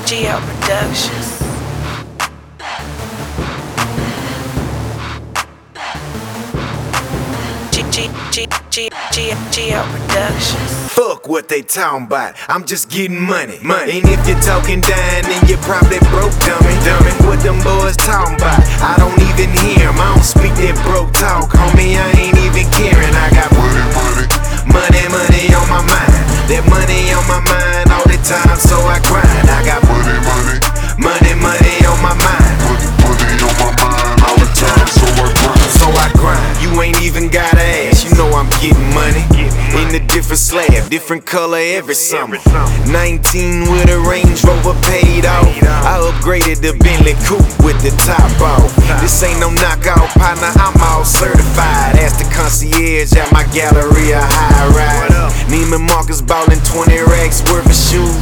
GL Productions. GL Productions. Fuck what they talking about, I'm just getting money. And if you're talking down, then you're probably broke, dummy. What them boys talking about, I don't even hear 'em. I don't speak that broke talk, homie, I ain't even caring. I got money on my mind. That money on my mind all the time, so I grind. I got money on my mind. All the time, so I grind. You ain't even gotta ask, you know I'm getting money. In a different slab, different color every summer. 19 with a Range Rover paid off. I upgraded the Bentley coupe with the top off. This ain't no knockout, partner, I'm all certified. Ask the concierge at my Galleria high ride. Neiman Marcus ballin' 20 racks worth of shoes.